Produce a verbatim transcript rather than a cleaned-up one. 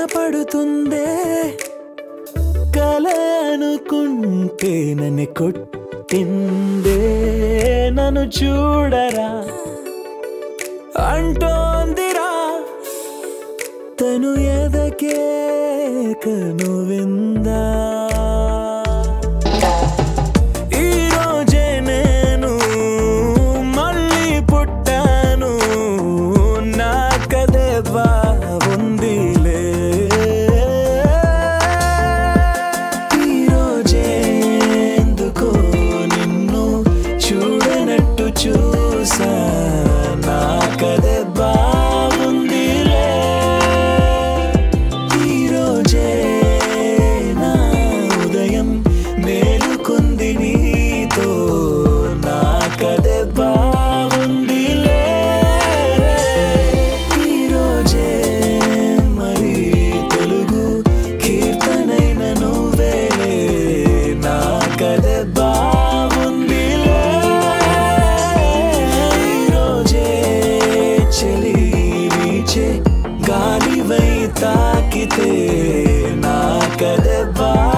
పడుతుందే కల అనుకుంటే నన్ను కొట్టిందే నన్ను చూడరా అంటోందిరా తను ఎదకే కను విందా ఈరోజే నేను మళ్ళీ పుట్టాను నా కదే బాగుందిలే ఈరోజే ఎందుకో నిన్ను చూడనట్టు చూసా నా కదే బాగుందిలే ఈరోజే నా ఉదయం మేలుకుంది నీతో నా కదే బాగుందిలే ఈరోజే మరి తెలుగు కీర్తనైన నువ్వేలే నా కదే బాగుందిలే ఈరోజే చలి వీచే గాలివై తాకితే నా కదే బా